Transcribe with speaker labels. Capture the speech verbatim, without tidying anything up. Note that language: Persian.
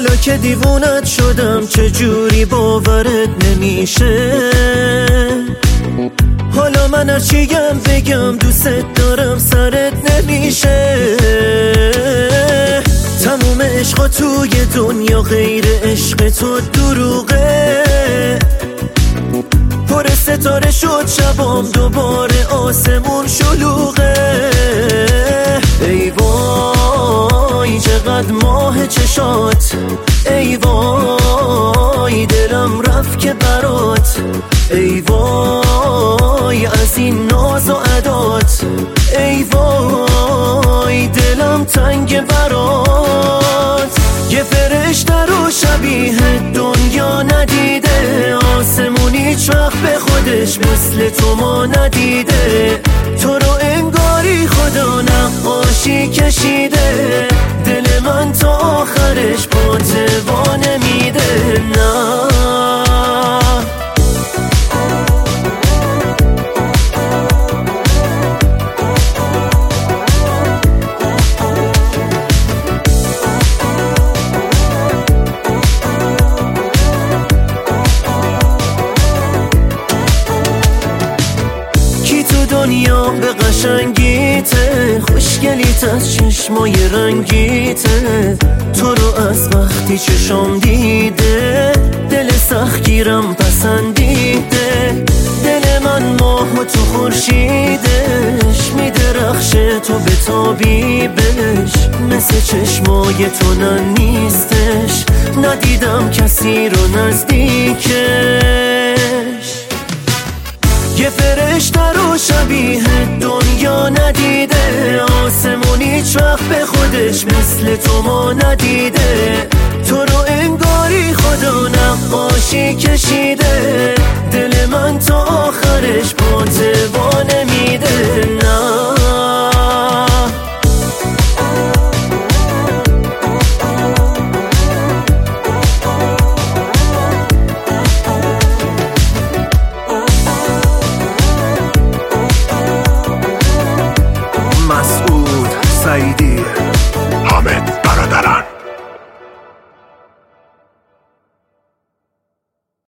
Speaker 1: حالا که دیوونت شدم چجوری باورت نمیشه؟ حالا من هرچیم بگم دوست دارم سرت نمیشه. تموم عشقا توی دنیا غیر عشق تو دروغه. پر ستاره شد شبام دوباره آسمون شلوغه. ای وای چقدر ماه چشات، ای وای دلم رفت که برات، ای وای از این ناز و عدات، ای وای دلم تنگ برات. یه فرشته رو شبیه دنیا ندیده، آسمون هیچ وقت به خودش مثل تو ما ندیده. تو رو انگاری خدا نقاشی کشیده، دل من تا آخرش پاتوا نمیده. نه دنیا به قشنگیته، خوشگلیت از چشمای رنگیته. تو رو از وقتی چشم دیده، دل سختگیرم پسندیده. دل من ماه و تو خورشیدش، میدرخشه تو به تابیبش. مثل چشمای تو نه نیستش، ندیدم کسی رو نزدیکش. یه فرشته رو شبیه دنیا ندیده، آسمون هیچ وقت به خودش مثل تو ما ندیده. تو رو انگاری خدا نقاشی کشیده، دل من تا آخرش پاتوا نمیده. نه
Speaker 2: مسعود سعیدی، حامد برادران.